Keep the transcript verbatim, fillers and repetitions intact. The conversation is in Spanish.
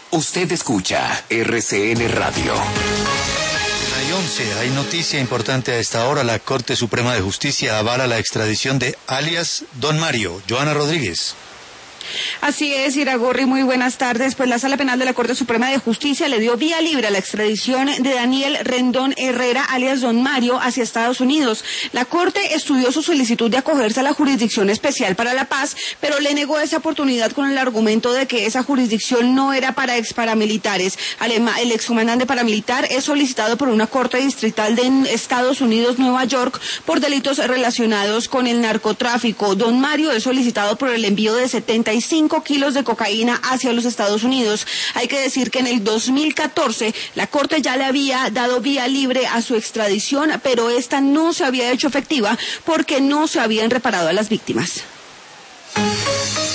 Usted escucha R C N Radio. Hay once, hay noticia importante a esta hora. La Corte Suprema de Justicia avala la extradición de alias Don Mario. Joana Rodríguez. Así es, Iragorri, muy buenas tardes. Pues la Sala Penal de la Corte Suprema de Justicia le dio vía libre a la extradición de Daniel Rendón Herrera, alias Don Mario, hacia Estados Unidos. La Corte estudió su solicitud de acogerse a la Jurisdicción Especial para la Paz, pero le negó esa oportunidad con el argumento de que esa jurisdicción no era para exparamilitares. El excomandante paramilitar es solicitado por una Corte Distrital de Estados Unidos, Nueva York, por delitos relacionados con el narcotráfico. Don Mario es solicitado por el envío de setenta y cinco kilos de cocaína hacia los Estados Unidos. Hay que decir que en el dos mil catorce la Corte ya le había dado vía libre a su extradición, pero esta no se había hecho efectiva porque no se habían reparado a las víctimas.